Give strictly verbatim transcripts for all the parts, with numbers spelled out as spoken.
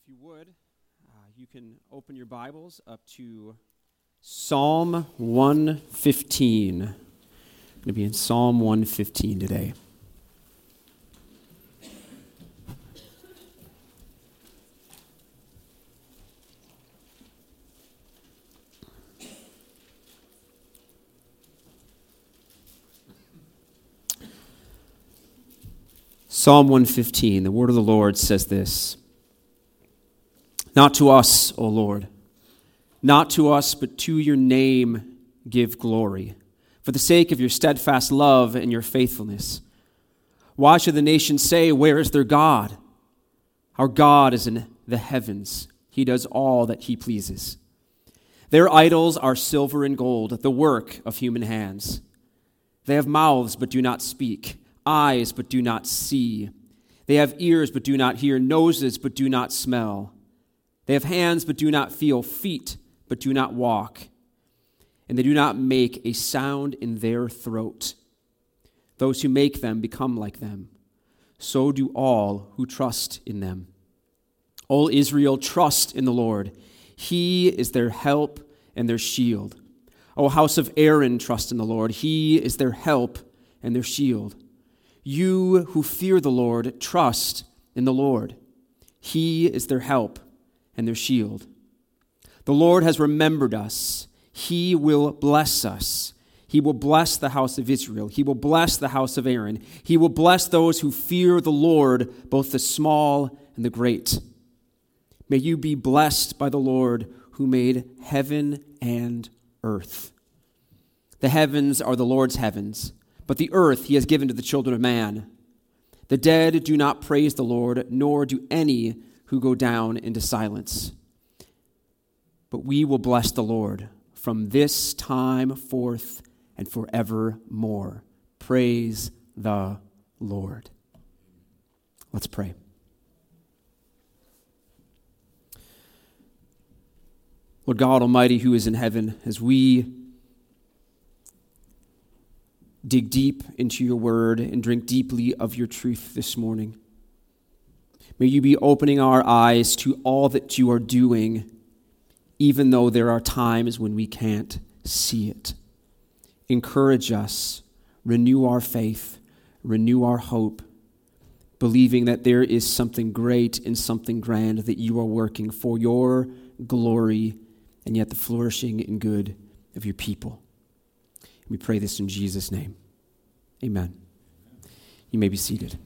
If you would, uh, you can open your Bibles up to Psalm one fifteen. I'm going to be in Psalm one fifteen today. Psalm one fifteen, the word of the Lord says this: Not to us, O Lord, not to us, but to your name give glory, for the sake of your steadfast love and your faithfulness. Why should the nations say, where is their God? Our God is in the heavens. He does all that he pleases. Their idols are silver and gold, the work of human hands. They have mouths, but do not speak, eyes, but do not see. They have ears, but do not hear, noses, but do not smell. They have hands, but do not feel, feet, but do not walk. And they do not make a sound in their throat. Those who make them become like them. So do all who trust in them. All Israel, trust in the Lord. He is their help and their shield. O house of Aaron, trust in the Lord. He is their help and their shield. You who fear the Lord, trust in the Lord. He is their help and their shield. The Lord has remembered us. He will bless us. He will bless the house of Israel. He will bless the house of Aaron. He will bless those who fear the Lord, both the small and the great. May you be blessed by the Lord who made heaven and earth. The heavens are the Lord's heavens, but the earth he has given to the children of man. The dead do not praise the Lord, nor do any who go down into silence. But we will bless the Lord from this time forth and forevermore. Praise the Lord. Let's pray. Lord God Almighty, who is in heaven, as we dig deep into your word and drink deeply of your truth this morning, may you be opening our eyes to all that you are doing, even though there are times when we can't see it. Encourage us, renew our faith, renew our hope, believing that there is something great and something grand that you are working for your glory and yet the flourishing and good of your people. We pray this in Jesus' name. Amen. You may be seated.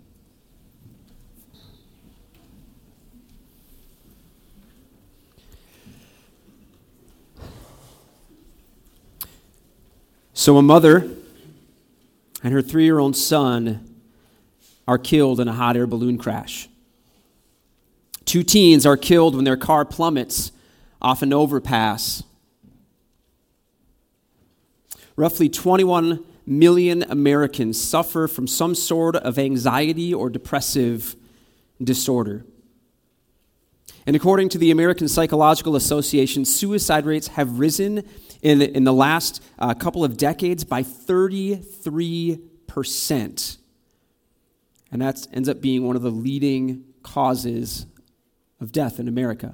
So a mother and her three-year-old son are killed in a hot air balloon crash. Two teens are killed when their car plummets off an overpass. Roughly twenty-one million Americans suffer from some sort of anxiety or depressive disorder. And according to the American Psychological Association, suicide rates have risen in, in the last uh, couple of decades by thirty-three percent. And that ends up being one of the leading causes of death in America.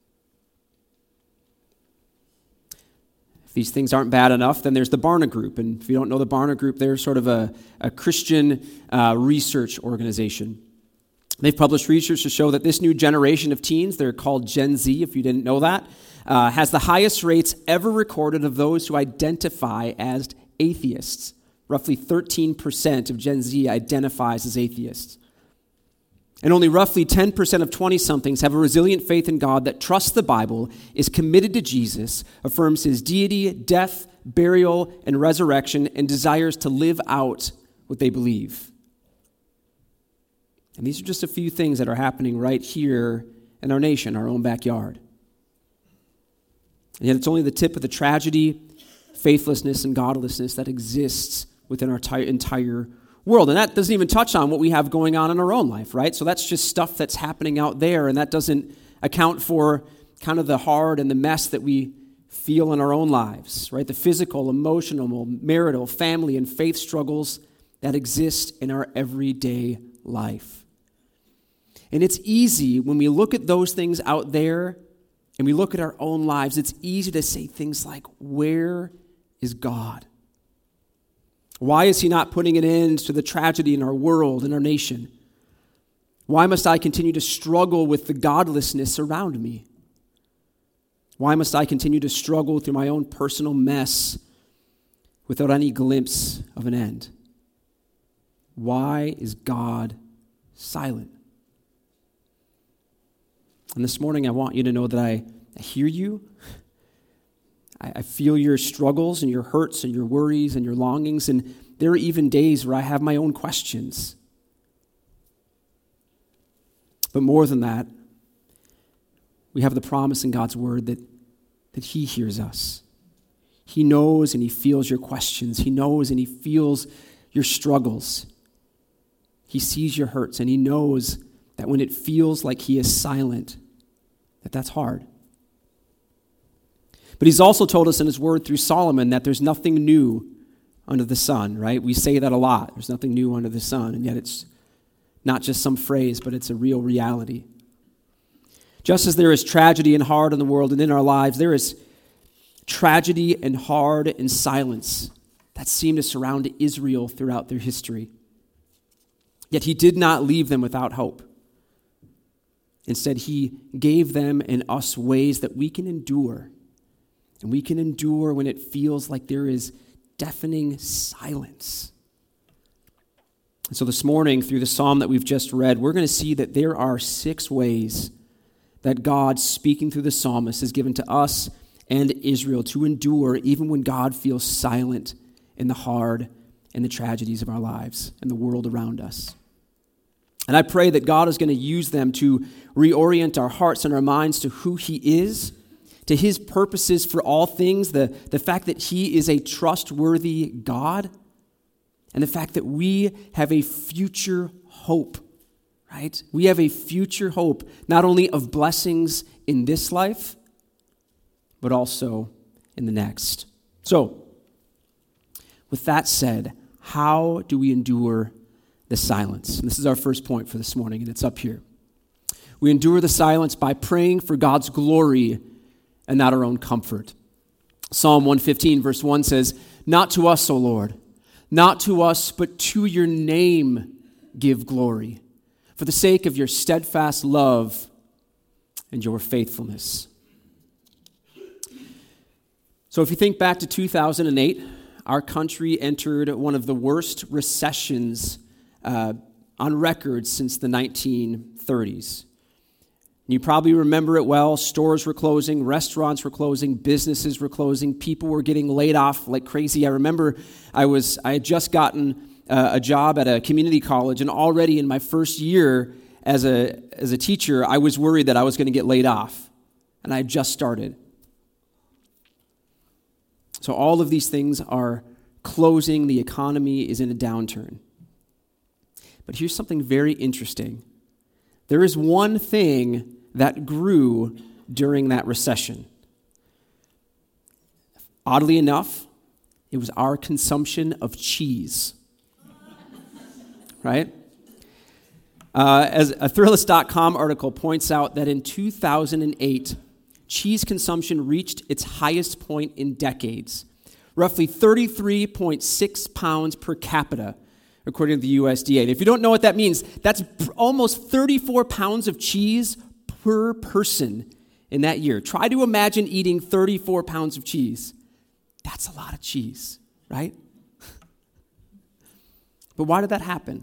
These things aren't bad enough, then there's the Barna Group. And if you don't know the Barna Group, they're sort of a, a Christian uh, research organization. They've published research to show that this new generation of teens, they're called Gen Z, if you didn't know that, uh, has the highest rates ever recorded of those who identify as atheists. Roughly thirteen percent of Gen Z identifies as atheists. And only roughly ten percent of twenty-somethings have a resilient faith in God that trusts the Bible, is committed to Jesus, affirms his deity, death, burial, and resurrection, and desires to live out what they believe. And these are just a few things that are happening right here in our nation, our own backyard. And yet it's only the tip of the tragedy, faithlessness, and godlessness that exists within our t- entire world. And that doesn't even touch on what we have going on in our own life, right? So that's just stuff that's happening out there, and that doesn't account for kind of the hard and the mess that we feel in our own lives, right? The physical, emotional, marital, family, and faith struggles that exist in our everyday life. And it's easy when we look at those things out there and we look at our own lives, it's easy to say things like, where is God? Why is he not putting an end to the tragedy in our world, in our nation? Why must I continue to struggle with the godlessness around me? Why must I continue to struggle through my own personal mess without any glimpse of an end? Why is God silent? And this morning I want you to know that I, I hear you. I, I feel your struggles and your hurts and your worries and your longings, and there are even days where I have my own questions. But more than that, we have the promise in God's word that, that he hears us. He knows and he feels your questions. He knows and he feels your struggles. He sees your hurts, and he knows that when it feels like he is silent, that that's hard. But he's also told us in his word through Solomon that there's nothing new under the sun, right? We say that a lot. There's nothing new under the sun, and yet it's not just some phrase, but it's a real reality. Just as there is tragedy and hard in the world and in our lives, there is tragedy and hard and silence that seem to surround Israel throughout their history. Yet he did not leave them without hope. Instead, he gave them and us ways that we can endure. And we can endure when it feels like there is deafening silence. And so this morning, through the psalm that we've just read, we're going to see that there are six ways that God, speaking through the psalmist, has given to us and Israel to endure even when God feels silent in the hard and the tragedies of our lives and the world around us. And I pray that God is going to use them to reorient our hearts and our minds to who he is, to his purposes for all things, the, the fact that he is a trustworthy God, and the fact that we have a future hope, right? We have a future hope, not only of blessings in this life, but also in the next. So, with that said, how do we endure the silence? And this is our first point for this morning, and it's up here. We endure the silence by praying for God's glory and not our own comfort. Psalm one fifteen, verse one says, "Not to us, O Lord, not to us, but to your name give glory, for the sake of your steadfast love and your faithfulness." So if you think back to two thousand eight, our country entered one of the worst recessions uh, on record since the nineteen thirties. You probably remember it well. Stores were closing, restaurants were closing, businesses were closing, people were getting laid off like crazy. I remember I was I had just gotten uh, a job at a community college, and already in my first year as a as a teacher, I was worried that I was going to get laid off, and I had just started. So all of these things are closing. The economy is in a downturn. But here's something very interesting. There is one thing that grew during that recession. Oddly enough, it was our consumption of cheese. Right? Uh, as a Thrillist dot com article points out that in two thousand eight, cheese consumption reached its highest point in decades, roughly thirty-three point six pounds per capita, according to the U S D A. And if you don't know what that means, that's almost thirty-four pounds of cheese per person in that year. Try to imagine eating thirty-four pounds of cheese. That's a lot of cheese, right? But why did that happen?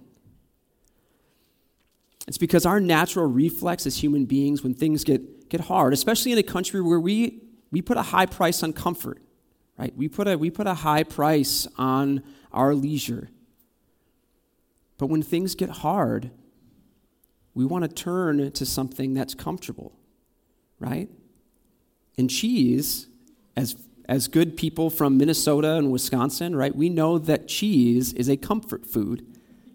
It's because our natural reflex as human beings when things get, get hard, especially in a country where we, we put a high price on comfort, right? We put a, we put a high price on our leisure. But when things get hard, we want to turn to something that's comfortable, right? And cheese, as as good people from Minnesota and Wisconsin, right, we know that cheese is a comfort food.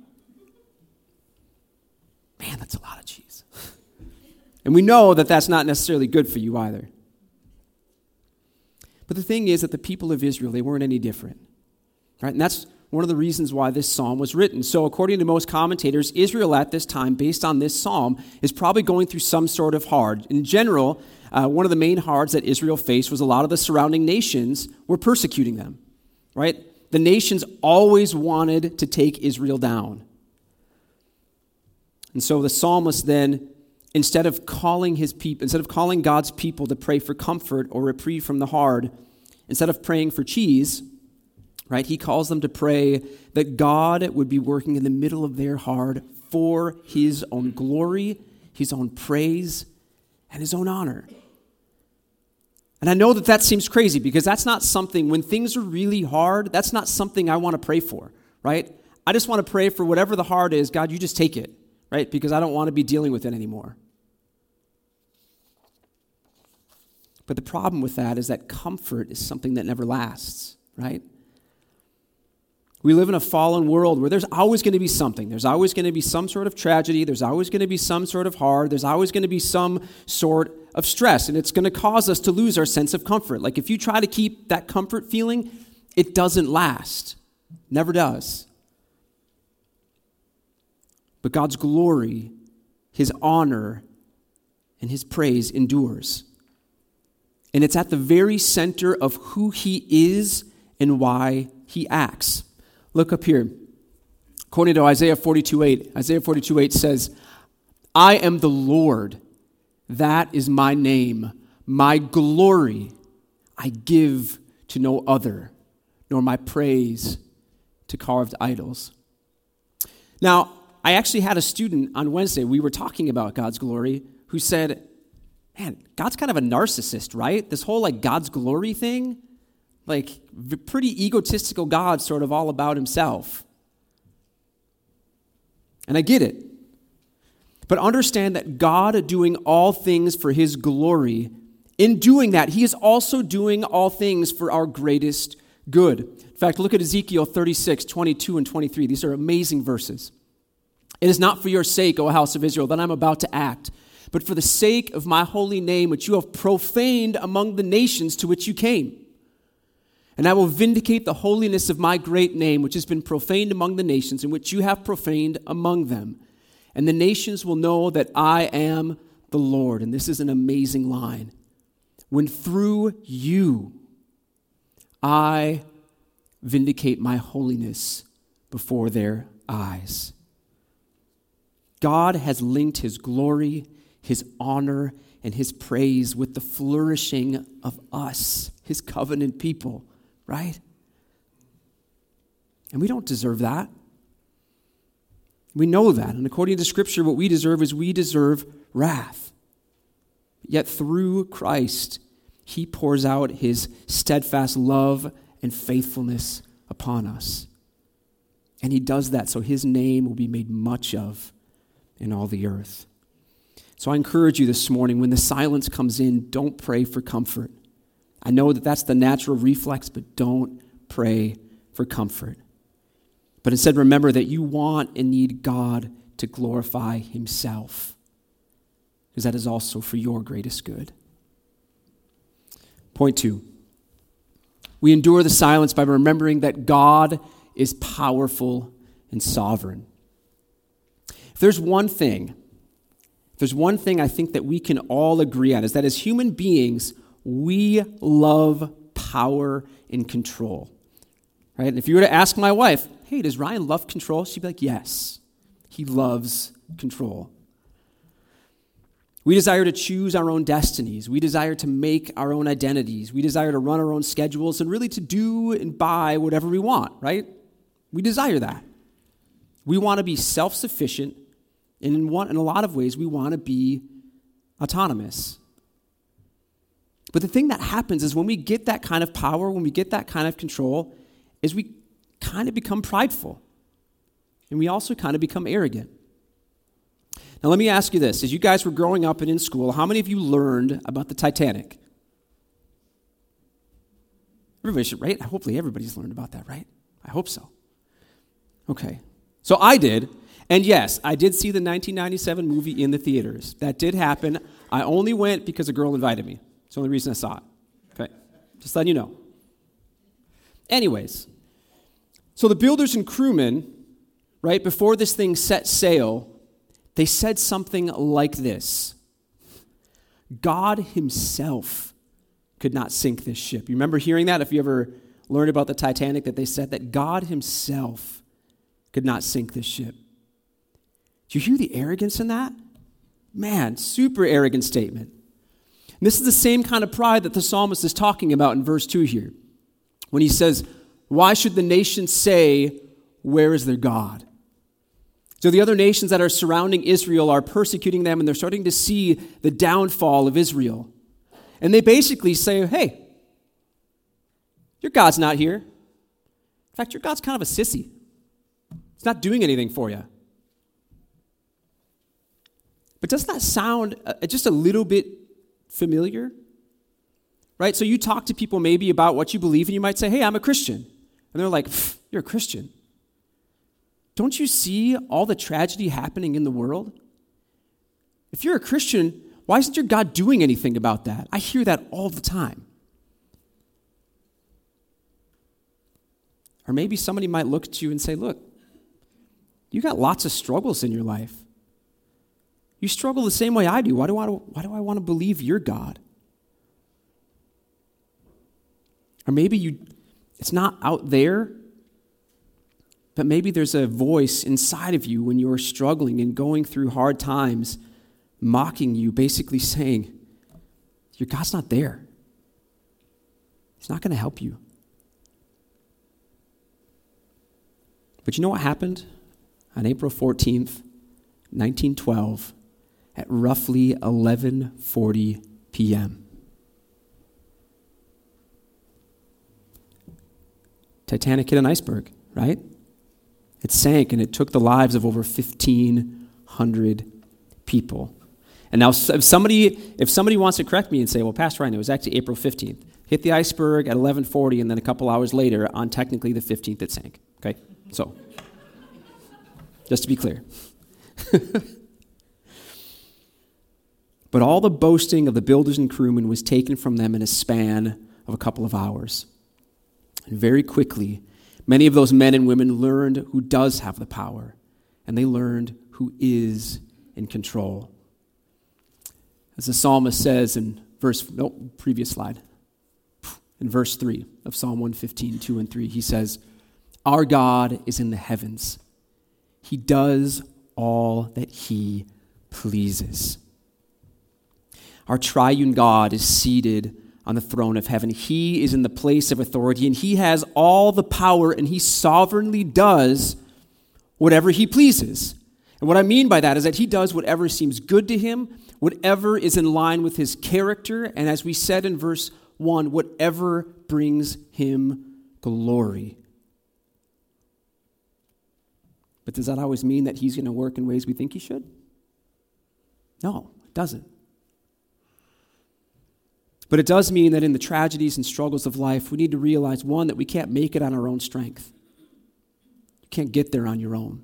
Man, that's a lot of cheese. And we know that that's not necessarily good for you either. But the thing is that the people of Israel, they weren't any different, right? And that's one of the reasons why this psalm was written. So according to most commentators, Israel at this time, based on this psalm, is probably going through some sort of hard. In general, uh, one of the main hards that Israel faced was a lot of the surrounding nations were persecuting them, right? The nations always wanted to take Israel down. And so the psalmist then, instead of calling his people, instead of calling God's people to pray for comfort or reprieve from the hard, instead of praying for cheese, right, he calls them to pray that God would be working in the middle of their hard for his own glory, his own praise, and his own honor. And I know that that seems crazy because that's not something, when things are really hard, that's not something I want to pray for, right? I just want to pray for whatever the hard is, God, you just take it, right? Because I don't want to be dealing with it anymore. But the problem with that is that comfort is something that never lasts, right? We live in a fallen world where there's always going to be something. There's always going to be some sort of tragedy. There's always going to be some sort of hard. There's always going to be some sort of stress. And it's going to cause us to lose our sense of comfort. Like if you try to keep that comfort feeling, it doesn't last. Never does. But God's glory, his honor, and his praise endures. And it's at the very center of who he is and why he acts. Look up here. According to Isaiah forty-two eight, Isaiah forty-two eight says, I am the Lord, that is my name. My glory I give to no other, nor my praise to carved idols. Now, I actually had a student on Wednesday, we were talking about God's glory, who said, man, God's kind of a narcissist, right? This whole like God's glory thing, like pretty egotistical God sort of all about himself. And I get it. But understand that God doing all things for his glory, in doing that, he is also doing all things for our greatest good. In fact, look at Ezekiel thirty-six, twenty-two and twenty-three. These are amazing verses. It is not for your sake, O house of Israel, that I'm about to act, but for the sake of my holy name, which you have profaned among the nations to which you came. And I will vindicate the holiness of my great name, which has been profaned among the nations, and which you have profaned among them. And the nations will know that I am the Lord. And this is an amazing line. When through you I vindicate my holiness before their eyes. God has linked his glory, his honor, and his praise with the flourishing of us, his covenant people, right? And we don't deserve that. We know that. And according to Scripture, what we deserve is we deserve wrath. Yet through Christ, he pours out his steadfast love and faithfulness upon us. And he does that so his name will be made much of in all the earth. So I encourage you this morning, when the silence comes in, don't pray for comfort. I know that that's the natural reflex, but don't pray for comfort. But instead, remember that you want and need God to glorify himself, because that is also for your greatest good. Point two. We endure the silence by remembering that God is powerful and sovereign. If there's one thing, if there's one thing I think that we can all agree on, is that as human beings, we love power and control. Right? And if you were to ask my wife, hey, does Ryan love control? She'd be like, yes, he loves control. We desire to choose our own destinies. We desire to make our own identities. We desire to run our own schedules and really to do and buy whatever we want, right? We desire that. We want to be self-sufficient, and in, one, in a lot of ways, we want to be autonomous. But the thing that happens is when we get that kind of power, when we get that kind of control, is we kind of become prideful. And we also kind of become arrogant. Now let me ask you this. As you guys were growing up and in school, how many of you learned about the Titanic? Everybody should, right? Hopefully everybody's learned about that, right? I hope so. Okay. So I did. And yes, I did see the nineteen ninety-seven movie in the theaters. That did happen. I only went because a girl invited me. It's the only reason I saw it. Okay. Just letting you know. Anyways, So the builders and crewmen, right, before this thing set sail, they said something like this. God himself could not sink this ship. You remember hearing that? If you ever learned about the Titanic, that they said that God himself could not sink this ship. Do you hear the arrogance in that? Man, super arrogant statement. And this is the same kind of pride that the psalmist is talking about in verse two here. When he says, why should the nations say, where is their God? So the other nations that are surrounding Israel are persecuting them, and they're starting to see the downfall of Israel. And they basically say, hey, your God's not here. In fact, your God's kind of a sissy. It's not doing anything for you. But doesn't that sound uh, just a little bit familiar? Right? So you talk to people maybe about what you believe, and you might say, hey, I'm a Christian. And they're like, you're a Christian. Don't you see all the tragedy happening in the world? If you're a Christian, why isn't your God doing anything about that? I hear that all the time. Or maybe somebody might look at you and say, look, you got lots of struggles in your life. You struggle the same way I do. Why do I, why do I want to believe you're God? Or maybe you, it's not out there, but maybe there's a voice inside of you when you're struggling and going through hard times, mocking you, basically saying, your God's not there. He's not going to help you. But you know what happened? On April fourteenth, nineteen twelve, at roughly eleven forty p.m. Titanic hit an iceberg, right? It sank, and it took the lives of over fifteen hundred people. And now if somebody if somebody wants to correct me and say, well, Pastor Ryan, it was actually April fifteenth. Hit the iceberg at eleven forty, and then a couple hours later, on technically the fifteenth, it sank. Okay? So, just to be clear. But all the boasting of the builders and crewmen was taken from them in a span of a couple of hours. And very quickly, many of those men and women learned who does have the power, and they learned who is in control. As the psalmist says in verse, no, previous slide, in verse three of Psalm one fifteen, two and three, he says, our God is in the heavens. He does all that he pleases. Our triune God is seated on the throne of heaven. He is in the place of authority, and he has all the power, and he sovereignly does whatever he pleases. And what I mean by that is that he does whatever seems good to him, whatever is in line with his character, and as we said in verse one, whatever brings him glory. But does that always mean that he's going to work in ways we think he should? No, it doesn't. But it does mean that in the tragedies and struggles of life, we need to realize, one, that we can't make it on our own strength. You can't get there on your own.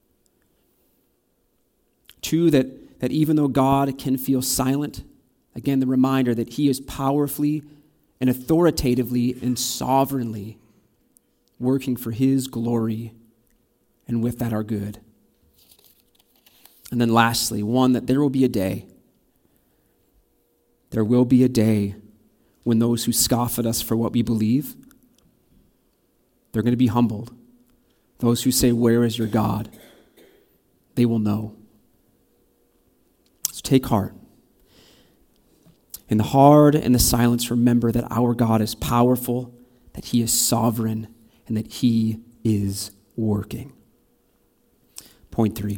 Two, that, that even though God can feel silent, again, the reminder that he is powerfully and authoritatively and sovereignly working for his glory, and with that our good. And then lastly, one, that there will be a day There will be a day when those who scoff at us for what we believe, they're going to be humbled. Those who say, where is your God? They will know. So take heart. In the hard and the silence, remember that our God is powerful, that he is sovereign, and that he is working. Point three.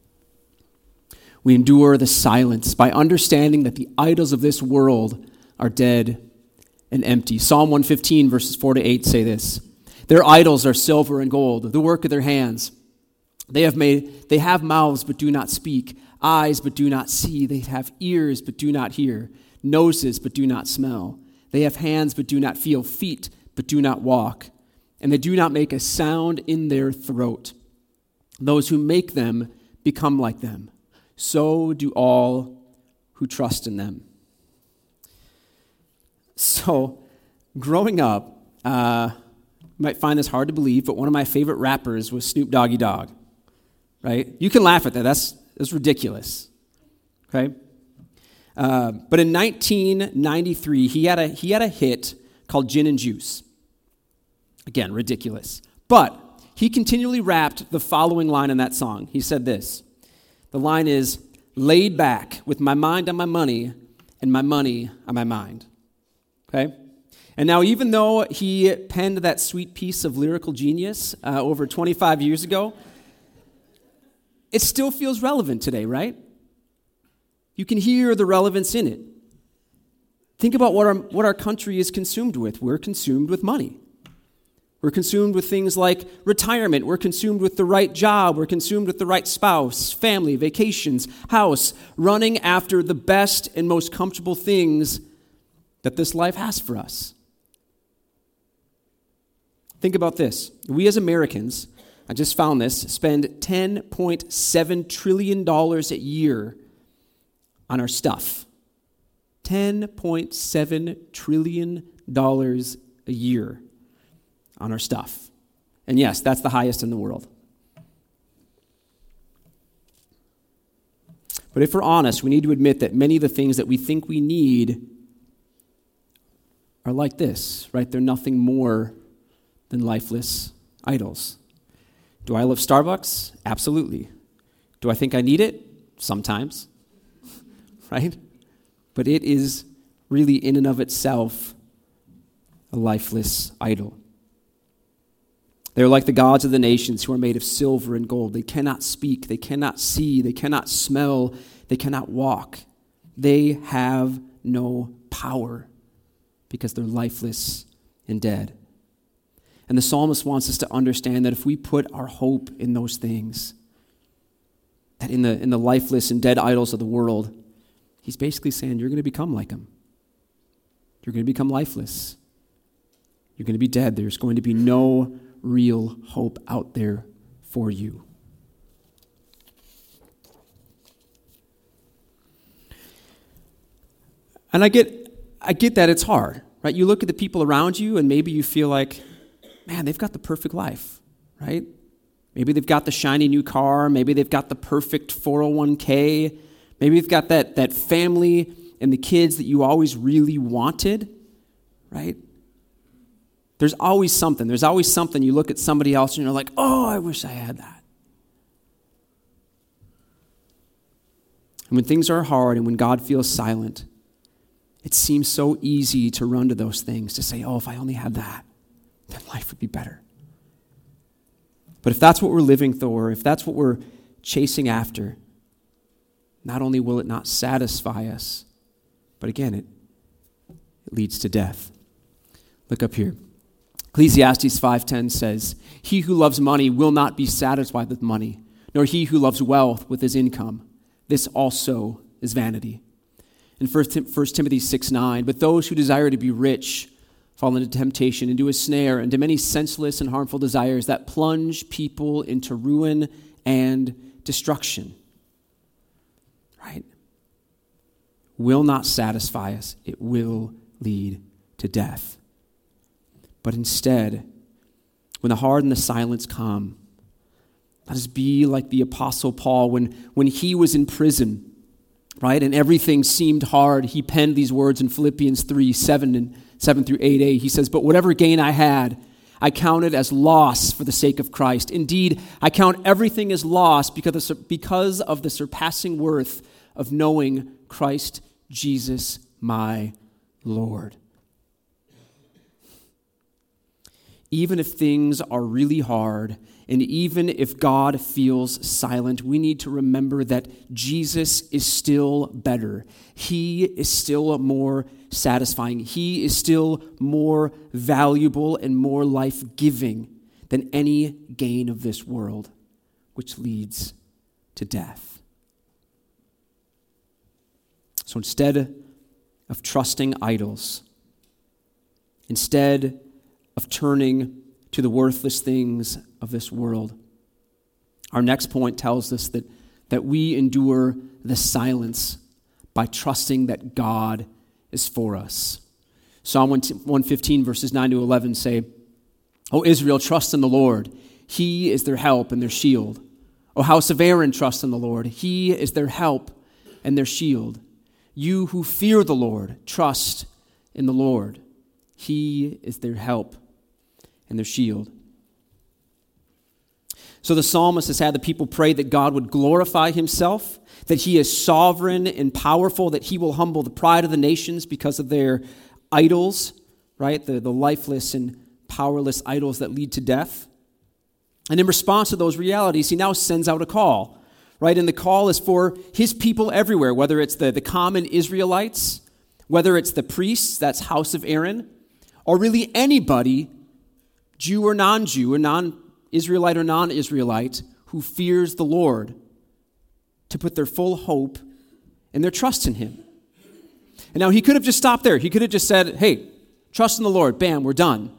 We endure the silence by understanding that the idols of this world are dead and empty. Psalm one fifteen, verses four to eight say this. Their idols are silver and gold, the work of their hands. They have made, they have mouths but do not speak, eyes but do not see. They have ears but do not hear, noses but do not smell. They have hands but do not feel, feet but do not walk, and they do not make a sound in their throat. Those who make them become like them. So do all who trust in them. So, growing up, uh, You might find this hard to believe, but one of my favorite rappers was Snoop Doggy Dogg, right? You can laugh at that. That's, that's ridiculous, okay? Uh, but in nineteen ninety-three, he had a he had a hit called Gin and Juice. Again, ridiculous. But he continually rapped the following line in that song. He said this. The line is, laid back with my mind on my money and my money on my mind. Okay? And now even though he penned that sweet piece of lyrical genius uh, over twenty-five years ago, it still feels relevant today, right? You can hear the relevance in it. Think about what our, what our country is consumed with. We're consumed with money. We're consumed with things like retirement. We're consumed with the right job. We're consumed with the right spouse, family, vacations, house, running after the best and most comfortable things that this life has for us. Think about this. We as Americans, I just found this, spend ten point seven trillion dollars a year on our stuff. ten point seven trillion dollars a year on our stuff. And yes, that's the highest in the world. But if we're honest, we need to admit that many of the things that we think we need are like this, right? They're nothing more than lifeless idols. Do I love Starbucks? Absolutely. Do I think I need it? Sometimes. Right? But it is really in and of itself a lifeless idol. They're like the gods of the nations who are made of silver and gold. They cannot speak, they cannot see, they cannot smell, they cannot walk. They have no power because they're lifeless and dead. And the psalmist wants us to understand that if we put our hope in those things, that in the, in the lifeless and dead idols of the world, he's basically saying you're going to become like them. You're going to become lifeless. You're going to be dead. There's going to be no real hope out there for you. And I get I get that it's hard, right? You look at the people around you and maybe you feel like, man, they've got the perfect life, right? Maybe they've got the shiny new car. Maybe they've got the perfect four oh one k. Maybe they've got that, that family and the kids that you always really wanted, right? There's always something. There's always something. You look at somebody else and you're like, oh, I wish I had that. And when things are hard and when God feels silent, it seems so easy to run to those things, to say, oh, if I only had that, then life would be better. But if that's what we're living for, if that's what we're chasing after, not only will it not satisfy us, but again, it, it leads to death. Look up here. Ecclesiastes five ten says, he who loves money will not be satisfied with money, nor he who loves wealth with his income. This also is vanity. In First Timothy six nine, but those who desire to be rich fall into temptation, into a snare, into many senseless and harmful desires that plunge people into ruin and destruction. Right? Will not satisfy us. It will lead to death. But instead, when the hard and the silence come, let us be like the Apostle Paul when, when he was in prison, right? And everything seemed hard. He penned these words in Philippians three, seven and seven through eight a. He says, but whatever gain I had, I counted as loss for the sake of Christ. Indeed, I count everything as loss because of, because of the surpassing worth of knowing Christ Jesus my Lord. Even if things are really hard, and even if God feels silent, we need to remember that Jesus is still better. He is still more satisfying. He is still more valuable and more life-giving than any gain of this world, which leads to death. So instead of trusting idols, instead of turning to the worthless things of this world, our next point tells us that, that we endure the silence by trusting that God is for us. Psalm one fifteen, verses nine to eleven say, O Israel, trust in the Lord. He is their help and their shield. O house of Aaron, trust in the Lord. He is their help and their shield. You who fear the Lord, trust in the Lord. He is their help and their shield. So the psalmist has had the people pray that God would glorify himself, that he is sovereign and powerful, that he will humble the pride of the nations because of their idols, right? The, the lifeless and powerless idols that lead to death. And in response to those realities, he now sends out a call, right? And the call is for his people everywhere, whether it's the, the common Israelites, whether it's the priests, that's house of Aaron, or really anybody, Jew or non-Jew, or non-Israelite or non-Israelite, who fears the Lord, to put their full hope and their trust in him. And now he could have just stopped there. He could have just said, hey, trust in the Lord, bam, we're done.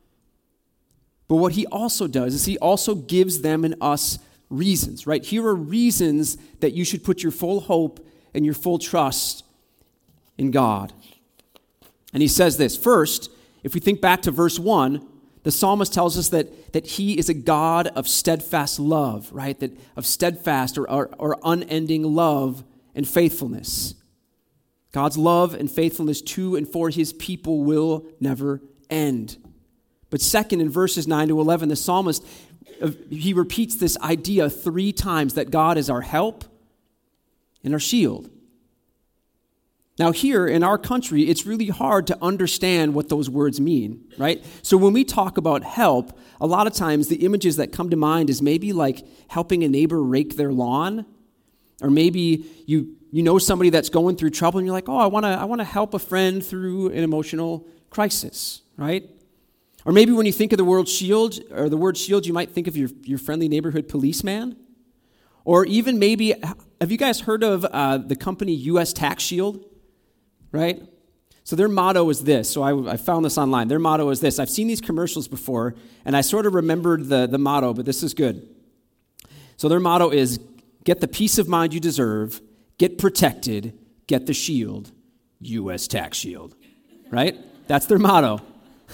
But what he also does is he also gives them and us reasons, right? Here are reasons that you should put your full hope and your full trust in God. And he says this. First, if we think back to verse one, the psalmist tells us that, that he is a God of steadfast love, right? That of steadfast or, or, or unending love and faithfulness. God's love and faithfulness to and for his people will never end. But second, in verses nine to eleven, the psalmist, he repeats this idea three times, that God is our help and our shield. Now here in our country, it's really hard to understand what those words mean, right? So when we talk about help, a lot of times the images that come to mind is maybe like helping a neighbor rake their lawn, or maybe you you know somebody that's going through trouble and you're like, oh, I want to I want to help a friend through an emotional crisis, right? Or maybe when you think of the word shield, or the word shield, you might think of your, your friendly neighborhood policeman. Or even maybe, have you guys heard of uh, the company U S Tax Shield? Right? So their motto is this. So I, I found this online. Their motto is this. I've seen these commercials before, and I sort of remembered the, the motto, but this is good. So their motto is, get the peace of mind you deserve, get protected, get the shield, U S Tax Shield. Right? That's their motto.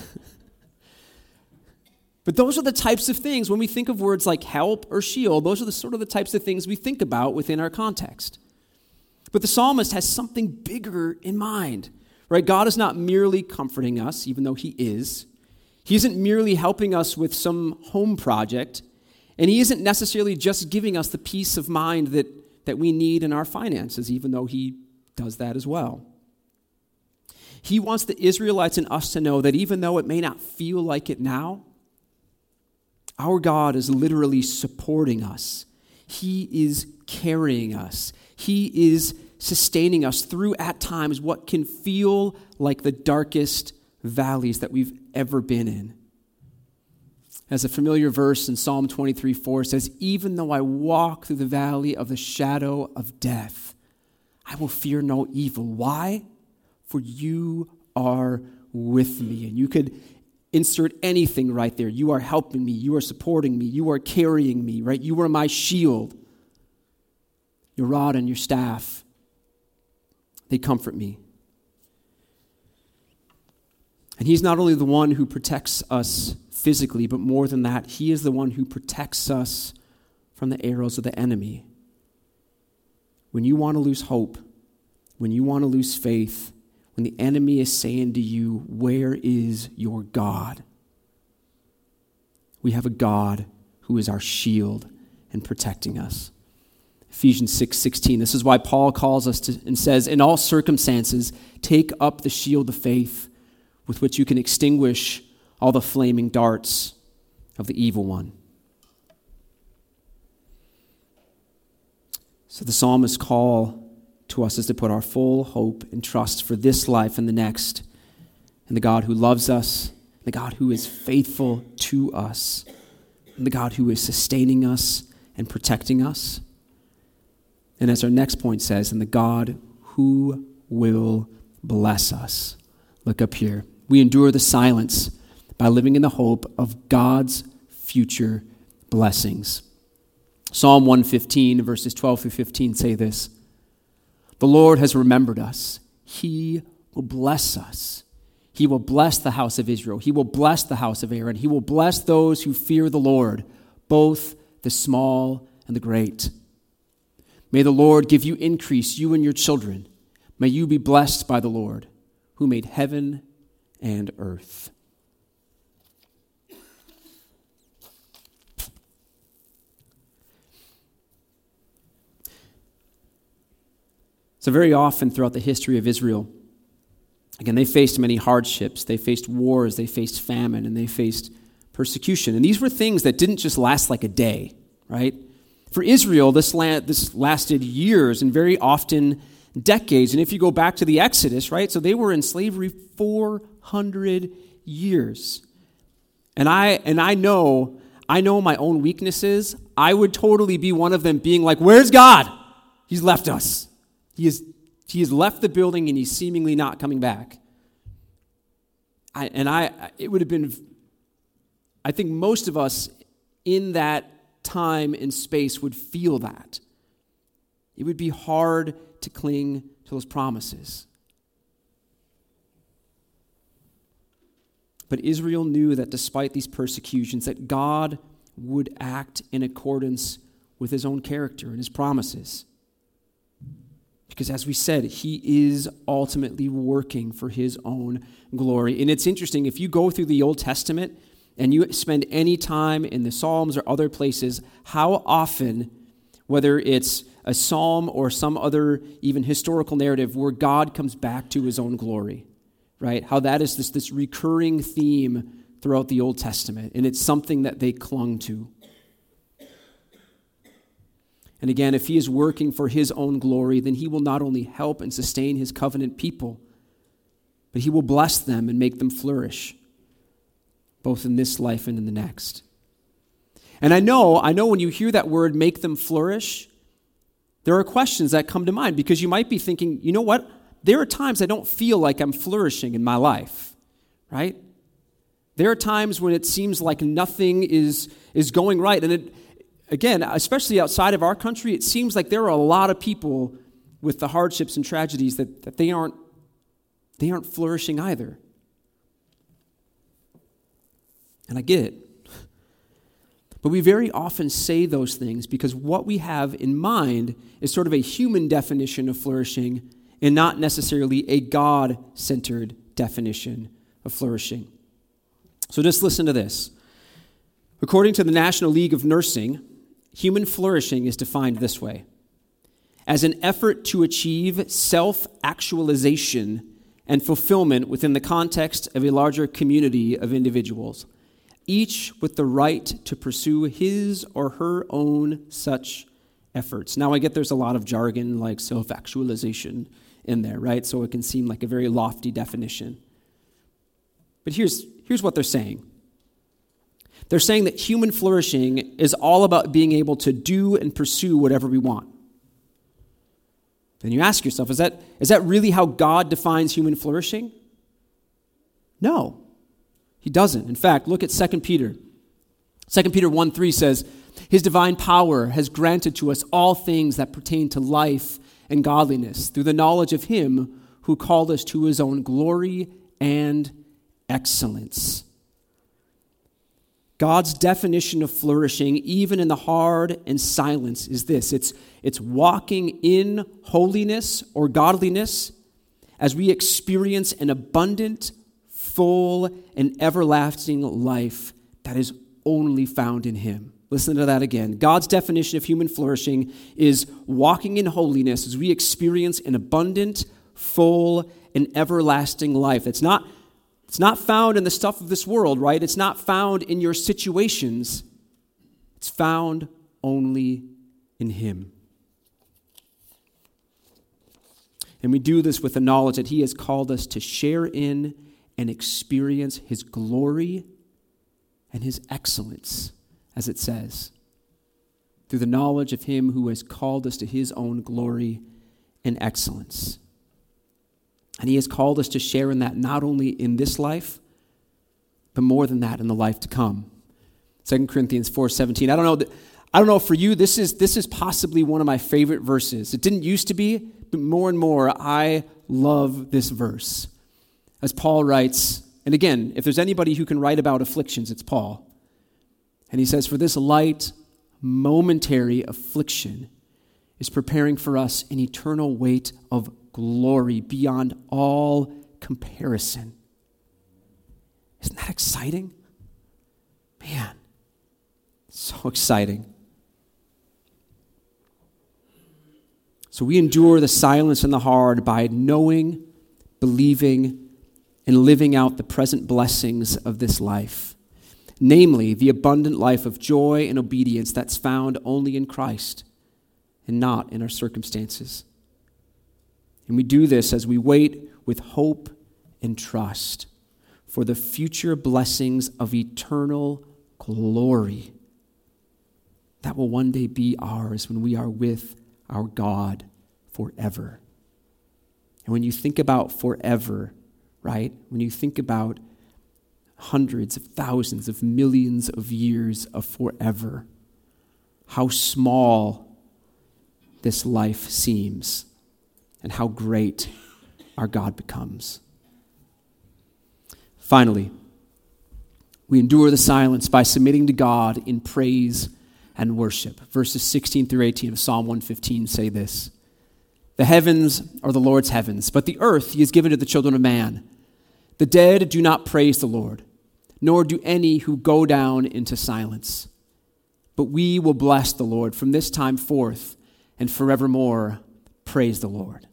But those are the types of things, when we think of words like help or shield, those are the sort of the types of things we think about within our context. But the psalmist has something bigger in mind, right? God is not merely comforting us, even though he is. He isn't merely helping us with some home project, and he isn't necessarily just giving us the peace of mind that, that we need in our finances, even though he does that as well. He wants the Israelites and us to know that even though it may not feel like it now, our God is literally supporting us. He is carrying us. He is sustaining us through, at times, what can feel like the darkest valleys that we've ever been in. As a familiar verse in Psalm twenty-three four says, even though I walk through the valley of the shadow of death, I will fear no evil. Why? For you are with me. And you could insert anything right there. You are helping me. You are supporting me. You are carrying me, right? You are my shield. Your rod and your staff, they comfort me. And he's not only the one who protects us physically, but more than that, he is the one who protects us from the arrows of the enemy. When you want to lose hope, when you want to lose faith, when the enemy is saying to you, where is your God? We have a God who is our shield and protecting us. Ephesians six sixteen, this is why Paul calls us to and says, in all circumstances, take up the shield of faith with which you can extinguish all the flaming darts of the evil one. So the psalmist's call to us is to put our full hope and trust for this life and the next in the God who loves us, the God who is faithful to us, and the God who is sustaining us and protecting us. And as our next point says, and the God who will bless us. Look up here. We endure the silence by living in the hope of God's future blessings. Psalm one fifteen, verses twelve through fifteen say this. The Lord has remembered us. He will bless us. He will bless the house of Israel. He will bless the house of Aaron. He will bless those who fear the Lord, both the small and the great. May the Lord give you increase, you and your children. May you be blessed by the Lord, who made heaven and earth. So very often throughout the history of Israel, again, they faced many hardships. They faced wars, they faced famine, and they faced persecution. And these were things that didn't just last like a day, right? For Israel, this, la- this lasted years and very often decades. And if you go back to the Exodus, right, so they were in slavery four hundred years. And I and I know, I know my own weaknesses. I would totally be one of them being like, where's God? He's left us. He is He has left the building and he's seemingly not coming back. I, and I, it would have been, I think most of us in that time and space would feel that. It would be hard to cling to those promises. But Israel knew that despite these persecutions, that God would act in accordance with his own character and his promises. Because as we said, he is ultimately working for his own glory. And it's interesting, if you go through the Old Testament and you spend any time in the Psalms or other places, how often, whether it's a psalm or some other even historical narrative, where God comes back to his own glory, right? How that is this, this recurring theme throughout the Old Testament. And it's something that they clung to. And again, if he is working for his own glory, then he will not only help and sustain his covenant people, but he will bless them and make them flourish, both in this life and in the next. And I know, I know when you hear that word, make them flourish, there are questions that come to mind, because you might be thinking, you know what? There are times I don't feel like I'm flourishing in my life, right? There are times when it seems like nothing is, is going right, and it Again, especially outside of our country, it seems like there are a lot of people with the hardships and tragedies that, that they aren't they aren't flourishing either. And I get it. But we very often say those things because what we have in mind is sort of a human definition of flourishing and not necessarily a God-centered definition of flourishing. So just listen to this. According to the National League of Nursing, human flourishing is defined this way: as an effort to achieve self-actualization and fulfillment within the context of a larger community of individuals, each with the right to pursue his or her own such efforts. Now, I get there's a lot of jargon like self-actualization in there, right? So it can seem like a very lofty definition. But here's, here's what they're saying. They're saying that human flourishing is all about being able to do and pursue whatever we want. Then you ask yourself, is that, is that really how God defines human flourishing? No, he doesn't. In fact, look at Second Peter. Second Peter one three says, his divine power has granted to us all things that pertain to life and godliness through the knowledge of him who called us to his own glory and excellence. God's definition of flourishing, even in the hard and silence, is this. It's, it's walking in holiness or godliness as we experience an abundant, full, and everlasting life that is only found in him. Listen to that again. God's definition of human flourishing is walking in holiness as we experience an abundant, full, and everlasting life. It's not It's not found in the stuff of this world, right? It's not found in your situations. It's found only in him. And we do this with the knowledge that he has called us to share in and experience his glory and his excellence, as it says, through the knowledge of him who has called us to his own glory and excellence. And he has called us to share in that not only in this life, but more than that in the life to come. Second Corinthians four seventeen. I don't know, I don't know for you, this is this is possibly one of my favorite verses. It didn't used to be, but more and more I love this verse. As Paul writes, and again, if there's anybody who can write about afflictions, it's Paul. And he says, for this light, momentary affliction is preparing for us an eternal weight of glory beyond all comparison. Isn't that exciting? Man, so exciting. So we endure the silence and the hard by knowing, believing, and living out the present blessings of this life. Namely, the abundant life of joy and obedience that's found only in Christ and not in our circumstances. And we do this as we wait with hope and trust for the future blessings of eternal glory that will one day be ours when we are with our God forever. And when you think about forever, right, when you think about hundreds of thousands of millions of years of forever, how small this life seems and how great our God becomes. Finally, we endure the silence by submitting to God in praise and worship. Verses sixteen through eighteen of Psalm one fifteen say this: the heavens are the Lord's heavens, but the earth he has given to the children of man. The dead do not praise the Lord, nor do any who go down into silence. But we will bless the Lord from this time forth and forevermore. Praise the Lord.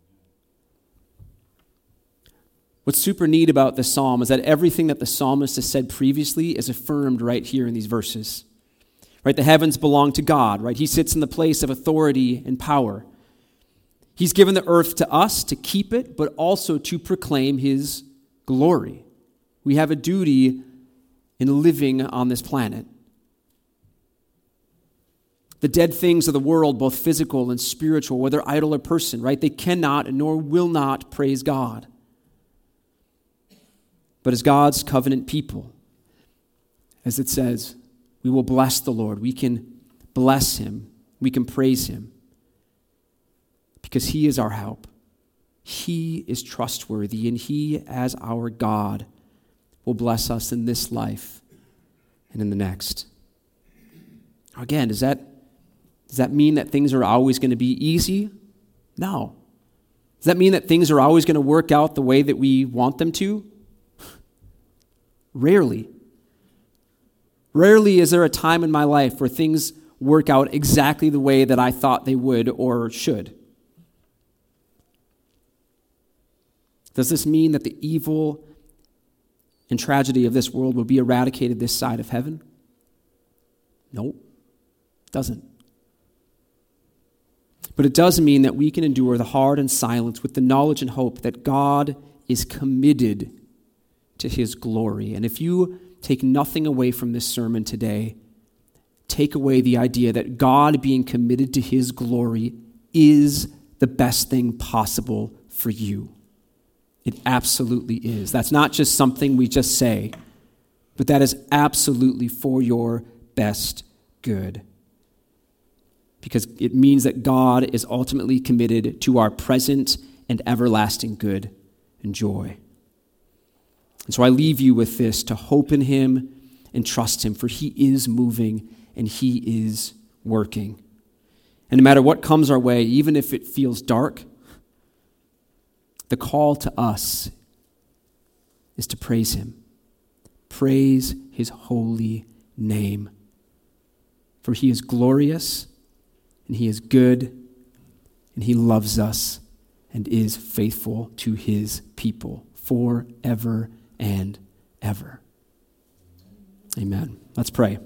What's super neat about this psalm is that everything that the psalmist has said previously is affirmed right here in these verses. Right? The heavens belong to God, right? He sits in the place of authority and power. He's given the earth to us to keep it, but also to proclaim his glory. We have a duty in living on this planet. The dead things of the world, both physical and spiritual, whether idol or person, right? They cannot nor will not praise God. But as God's covenant people, as it says, we will bless the Lord. We can bless him. We can praise him because he is our help. He is trustworthy, and he, as our God, will bless us in this life and in the next. Again, does that, does that mean that things are always going to be easy? No. Does that mean that things are always going to work out the way that we want them to? Rarely. Rarely is there a time in my life where things work out exactly the way that I thought they would or should. Does this mean that the evil and tragedy of this world will be eradicated this side of heaven? Nope, it doesn't. But it does mean that we can endure the hard and silence with the knowledge and hope that God is committed to his glory. And if you take nothing away from this sermon today, take away the idea that God being committed to his glory is the best thing possible for you. It absolutely is. That's not just something we just say, but that is absolutely for your best good. Because it means that God is ultimately committed to our present and everlasting good and joy. And so I leave you with this, to hope in him and trust him, for he is moving and he is working. And no matter what comes our way, even if it feels dark, the call to us is to praise him. Praise his holy name. For he is glorious, and he is good, and he loves us, and is faithful to his people forever and ever. Amen. Let's pray.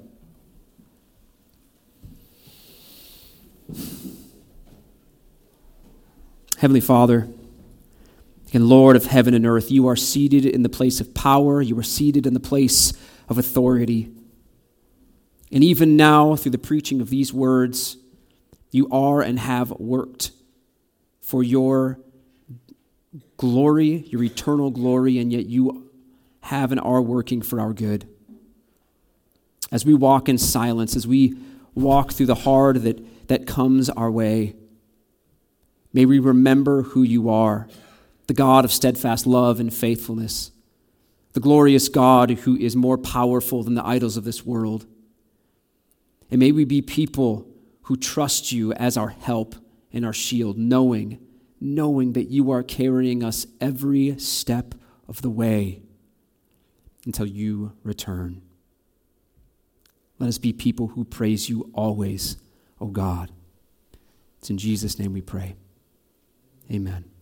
Heavenly Father, and Lord of heaven and earth, you are seated in the place of power. You are seated in the place of authority. And even now, through the preaching of these words, you are and have worked for your glory, your eternal glory, and yet you have and are working for our good. As we walk in silence, as we walk through the hard that, that comes our way, may we remember who you are the God of steadfast love and faithfulness, the glorious God who is more powerful than the idols of this world. And may we be people who trust you as our help and our shield, knowing, knowing that you are carrying us every step of the way until you return. Let us be people who praise you always, O God. It's in Jesus' name we pray. Amen.